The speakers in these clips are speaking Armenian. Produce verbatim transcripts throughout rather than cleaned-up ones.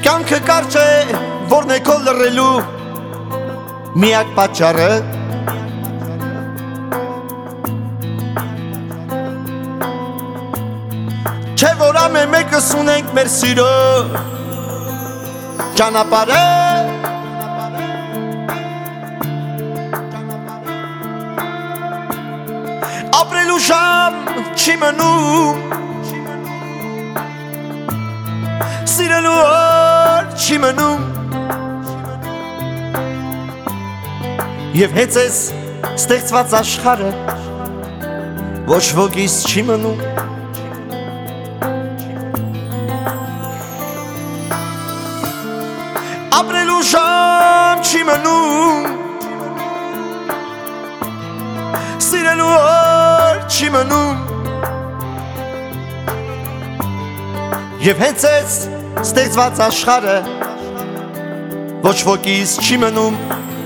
Կյանքը կարճ է, որն է քո լռելու միակ պատճառը Չէ որ ամեն մեկս ունենք մեր սիրո ճանապարհը Ապրելու ժամ չի մնում Սիրելու օր չի մնում Եվ հենց ես ստեղծված աշխարհը ոչ ոքից չի մնում Ապրելու ժամ չի մնում Սիրելու օր չի մնում Եվ հենց ես ստեղծված աշխարհը ոչ ոքից չի մնում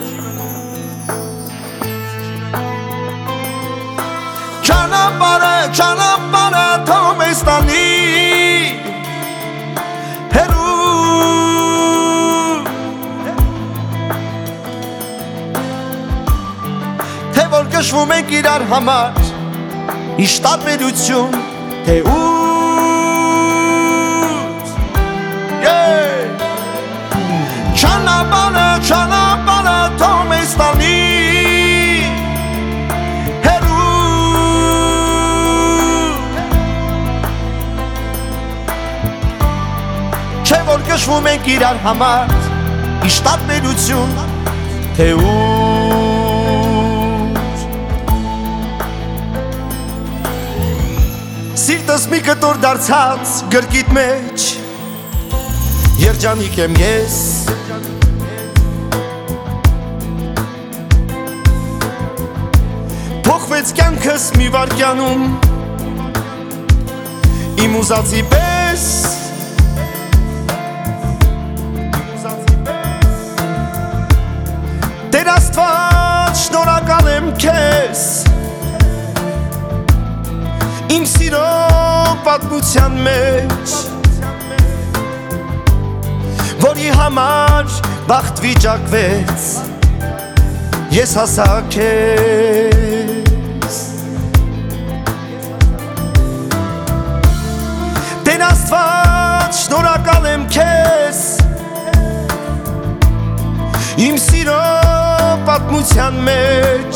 Ճանապարհը, ճանապարհը թող մեզ տանի հեռու Թե որ գժվում ենք իրար համար Ինչ տարբերություն, թե ու Ճանապարհը, ճանապարհը թող մեզ տանի հեռու Չէ որ գժվում ենք իրար համար Ինչ տարբերություն, թե ուր Սիրտս մի կտոր դարձած գրկիտ մեջ Երջանիկ եմ ես Փոխվեց կյանքս մի վայրկյանում Իմ ուզածի պես Տեր Աստված շնորհակալ եմ քեզ Իմ սիրո պատմության մեջ Որի համար բախտ վիճակվեց Ես հասա քեզ Տեր Աստված շնորհակալ եմ քեզ Իմ սիրո պատմության մեջ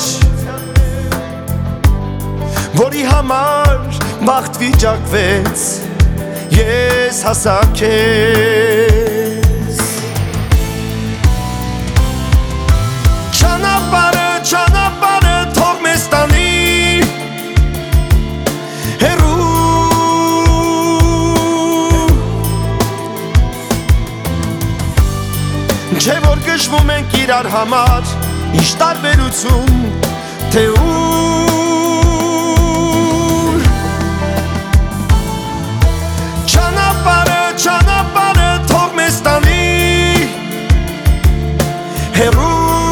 Որի համար բախտ վիճակվեց Ես հասա քեզ Ճանապարհը, ճանապարհը թող մեզ տանի հեռու Չէ որ գժվում ենք իրար համար Ինչ տարբերություն, թե ուր Ճանապարհը, ճանապարհը թող մեզ տանի հեռու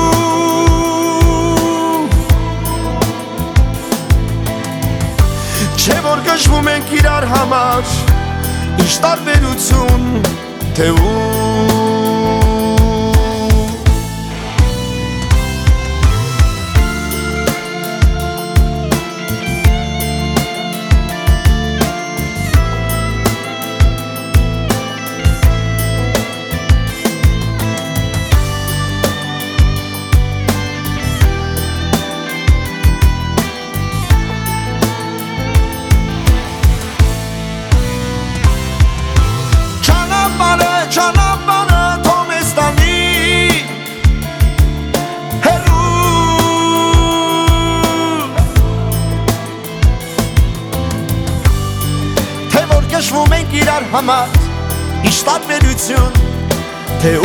Չէ որ գժվում ենք իրար համար Ինչ տարբերություն, թե ուր Ճանապարհը թող մեզ տանի հեռու Թե որ գժվում ենք իրար համար Ինչ տարբերություն, թե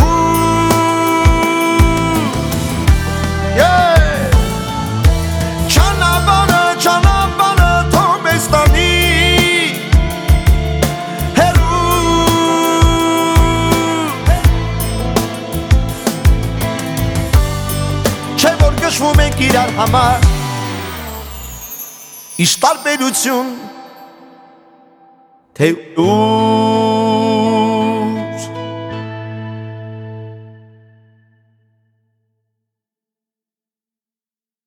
ուր Ճանապարհը, ճանապարհը թող մեզ տանի Գժվում ենք իրար համար Ինչ տարբերություն, թե ու